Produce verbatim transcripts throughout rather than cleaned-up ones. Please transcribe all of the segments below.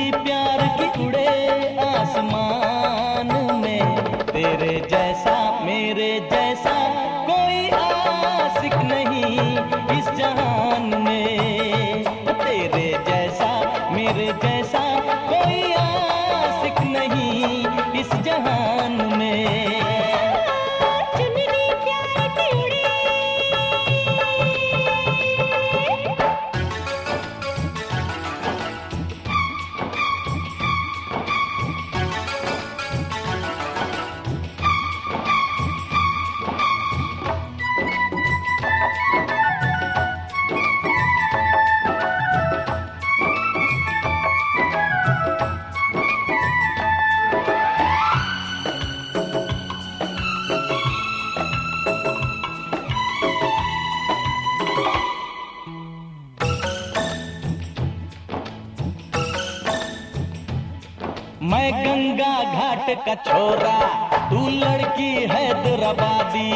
चुनरी प्यार की उड़े आसमान में, तेरे जैसा मेरे जैसा कोई आशिक नहीं इस जहान में। तेरे जैसा मेरे जैसा कोई आशिक नहीं इस जहान में। मैं गंगा घाट का छोरा, तू लड़की हैदराबादी।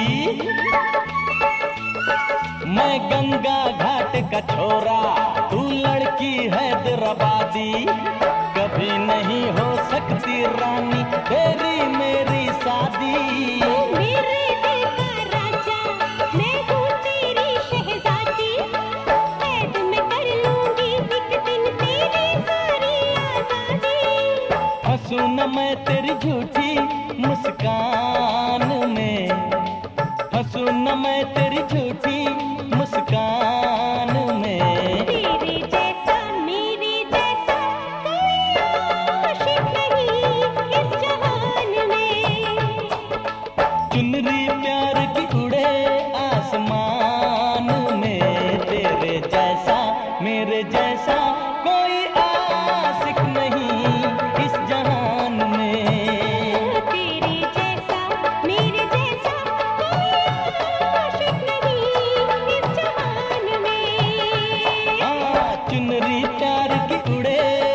मैं गंगा घाट का छोरा, तू लड़की हैदराबादी। कभी नहीं हो सकती रानी तेरी मेरी शादी। मेरे दिल का राजा, मैं हूँ तेरी शहजादी। कैद में कर लूंगी एक दिन तेरी सारी आजादी। हंसूं न मैं तेरी झूठी मुस्कान में, हंसूं न मैं तेरी झूठी मुस्कान में। तेरे जैसा मेरे जैसा कोई आशिक नहीं इस जहान में। चुनरी प्यार की उड़े आसमान में, तेरे जैसा मेरे जैसा कोई आशिक नहीं इस जहान में। तेरे जैसा मेरे जैसा कोई आशिक नहीं इस जहान में। हाँ, चुनरी प्यार की उड़े।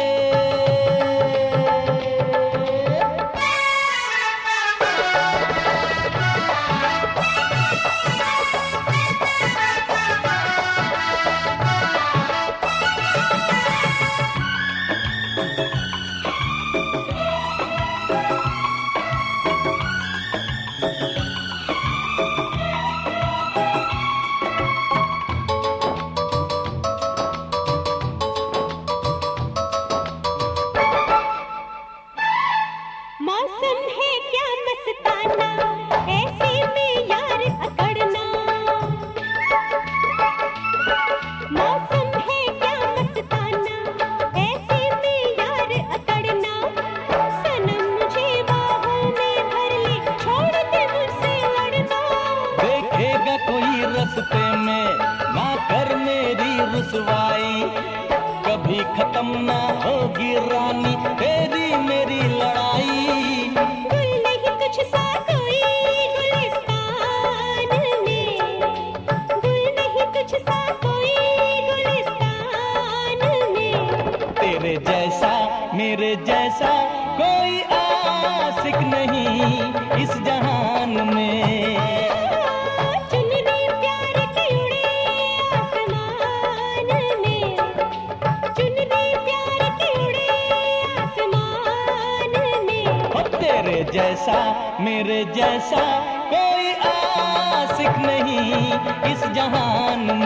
मौसम है क्या मस्ताना, ऐसे में यार अकड़ना। मौसम है क्या मस्ताना, ऐसे में यार अकड़ना। सनम मुझे बाहों में भर ले, छोड़ दे मुझसे लड़ना। देखेगा कोई रस्ते में ना कर मेरी रुसवाई, कभी खत्म ना होगी रानी तेरी मेरी लड़ाई। गुल नहीं कुछ सा कोई गुलिस्तान में, गुल नहीं कुछ सा कोई गुलिस्तान में। तेरे जैसा मेरे जैसा कोई आशिक नहीं इस जहान में। चुनरी प्यार की उड़े आसमान में, चुनरी प्यार की उड़े आसमान में। हो तेरे जैसा मेरे जैसा कोई आशिक नहीं इस जहान में।